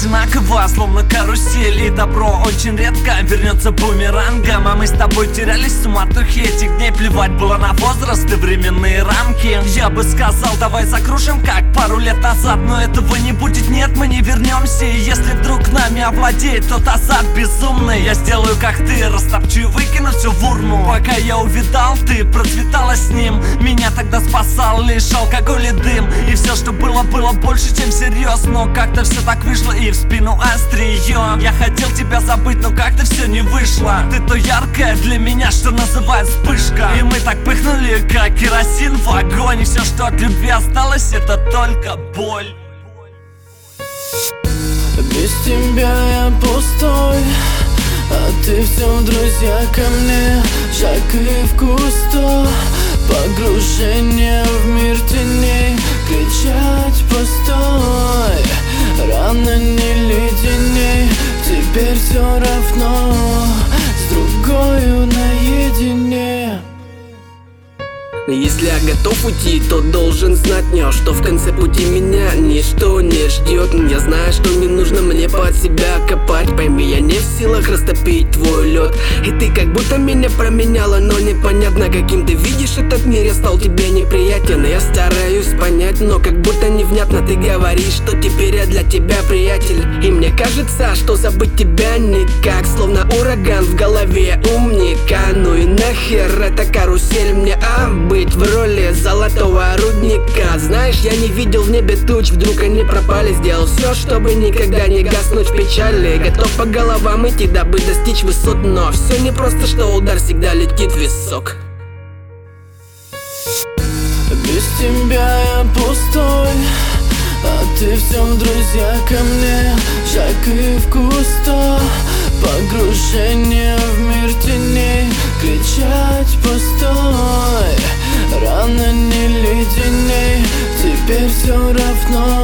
одинаково, словно карусель. И добро очень редко вернется бумерангом. А мы с тобой терялись в суматохе этих дней. Плевать было на возраст и временные рамки. Я бы сказал, давай закружим, как пару лет назад. Но этого не будет, нет, мы не вернемся. И если вдруг нами овладеет тот азарт безумный, я сделаю как ты, растопчу и выкину все в урну. Пока я увидал, ты процветала с ним. Меня тогда спасал лишь алкоголь и дым. И все, что было, было больше, чем всерьез. Но как-то все так вышло, и в спину острие. Я хотел тебя забыть, но как-то все не вышло. Ты то яркая для меня, что называют вспышка. И мы так пыхнули, как керосин в огонь. И все, что от любви осталось, это только боль. Без тебя я пустой, а ты все в друзья ко мне. Шаг и в кусто, погружение в мир теней. Кричать постой, рано не леденей. Теперь все равно, с другою наедине. Если я готов уйти, то должен знать, что в конце пути меня ничто не ждет. Я знаю, что не нужно мне под себя копать. Пойми, я не в силах растопить твой лед. И ты как будто меня променяла, но непонятно, каким ты видишь этот мир. Я стал тебе неприятен, я стараюсь понять, но как будто невнятно ты говоришь, что теперь я для тебя приятель. И мне кажется, что забыть тебя никак, словно ураган в голове умника. Ну и нахер эта карусель мне, быть в роли золотого рудника. Знаешь, я не видел в небе туч, вдруг они пропали. Сделал все, чтобы никогда не гаснуть в печали. Готов по головам идти, дабы достичь высот. Но все не просто, что удар всегда летит в висок. Без тебя я пустой, а ты все в друзья ко мне. Шаг и в кусто, погружение в мир теней. Кричать постой, рано не леденей. Теперь все равно,